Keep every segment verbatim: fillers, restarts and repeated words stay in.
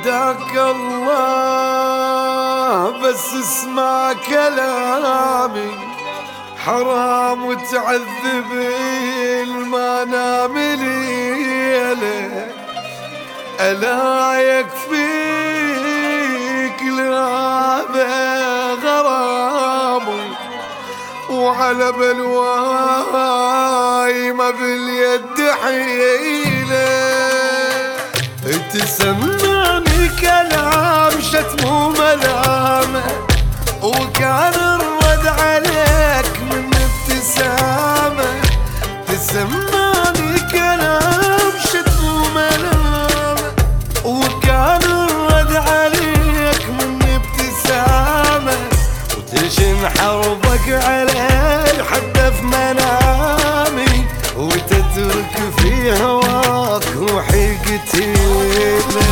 هداك الله بس اسمع كلامي، حرام وتعذب ما نام ليله، ألا يكفيك لهذا غرامي، وعلى بلواي ما باليد حيله. تسمعني كلام شتم وملامه، وكان الرد عليك من ابتسامه. تسمعني كلام شتم وملامه، وكان الرد عليك من ابتسامه. وتشن حربك علي حتى في منامي، وتترك في هواك روحي قتيله.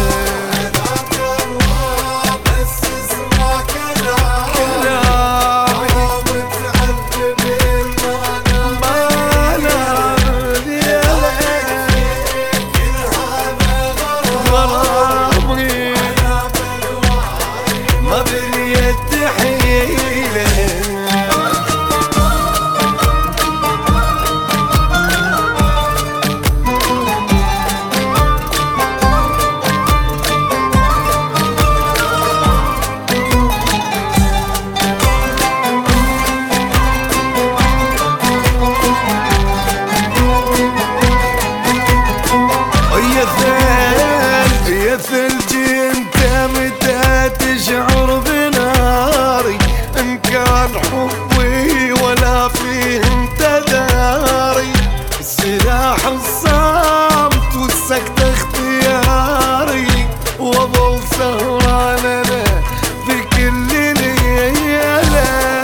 يا ثلجي انت متى تشعر بناري، ان كان حبي ولا فيه انت داري. السلاح الصامت والسكت اختياري، واظل سهران انا في كل ليله.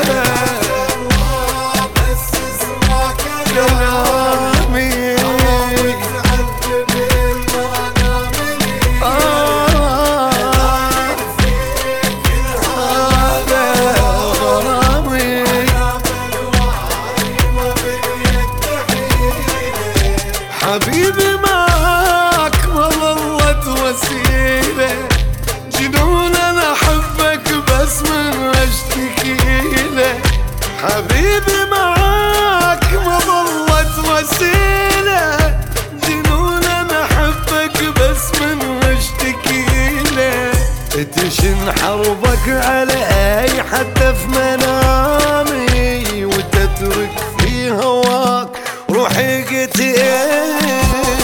بس اسمع كلامي حبيبي، معاك ما ظلت وسيلة، جنون انا احبك بس من اشتكيله. حبيبي معاك ما ظلت وسيلة، جنون انا احبك بس من اشتكيله. تشن حربك علي حتى في منامي، وتترك في هواك روحي قتيل.